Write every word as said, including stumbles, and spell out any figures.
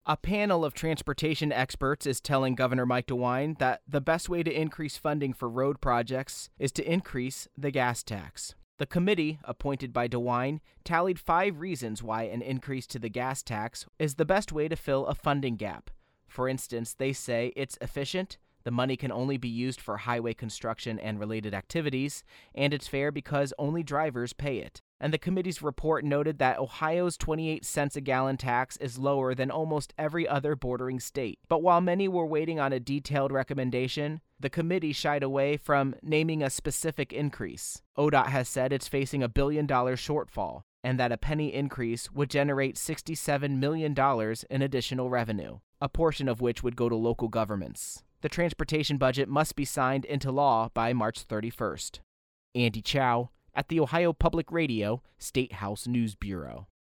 A panel of transportation experts is telling Governor Mike DeWine that the best way to increase funding for road projects is to increase the gas tax. The committee, appointed by DeWine, tallied five reasons why an increase to the gas tax is the best way to fill a funding gap. For instance, they say it's efficient, the money can only be used for highway construction and related activities, and it's fair because only drivers pay it. And the committee's report noted that Ohio's twenty-eight cents a gallon tax is lower than almost every other bordering state. But while many were waiting on a detailed recommendation, the committee shied away from naming a specific increase. O D O T has said it's facing a billion dollar shortfall, and that a penny increase would generate sixty-seven million dollars in additional revenue, a portion of which would go to local governments. The transportation budget must be signed into law by March thirty-first. Andy Chow, at the Ohio Public Radio State House News Bureau.